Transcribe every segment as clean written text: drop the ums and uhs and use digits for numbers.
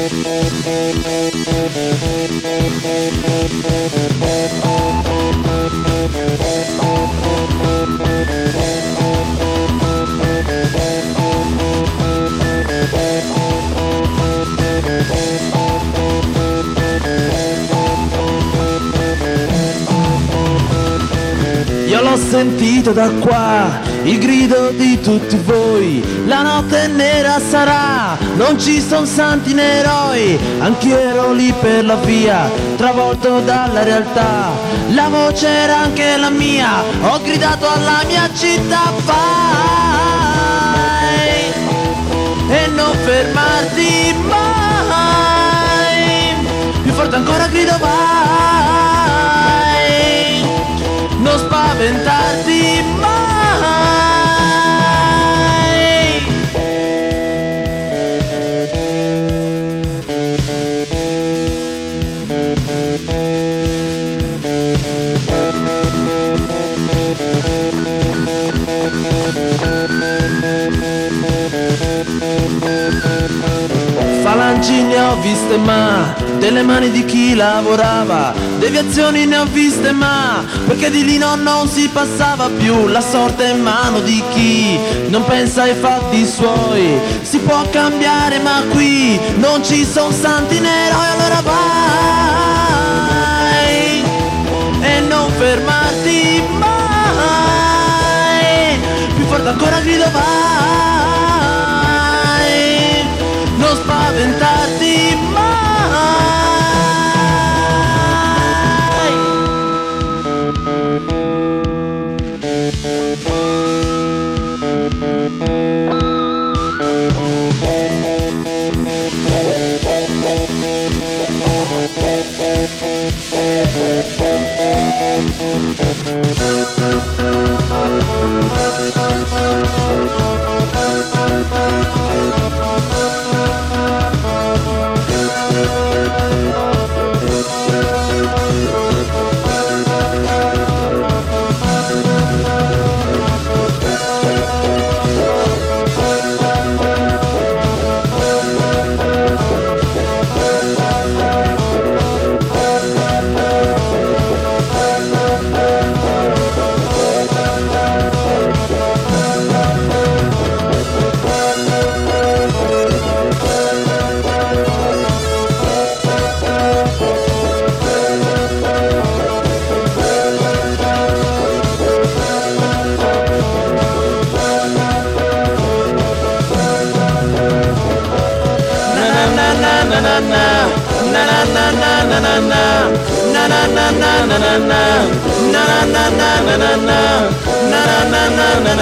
Io l'ho sentito da qua, il grido di tutti voi. La notte nera sarà, non ci son santi né eroi. Anch'io ero lì per la via, travolto dalla realtà. La voce era anche la mia, ho gridato alla mia città: vai e non fermarti mai. Più forte ancora grido: vai, non spaventarti mai. Falangi ne ho viste ma delle mani di chi lavorava, deviazioni ne ho viste ma perché di lì non si passava più. La sorte è in mano di chi non pensa ai fatti suoi. Si può cambiare ma qui non ci son santi né eroi. Allora vai e non fermarti mai. Più forte ancora grido: vai, non spaventarti mai.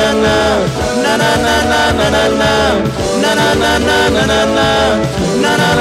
Na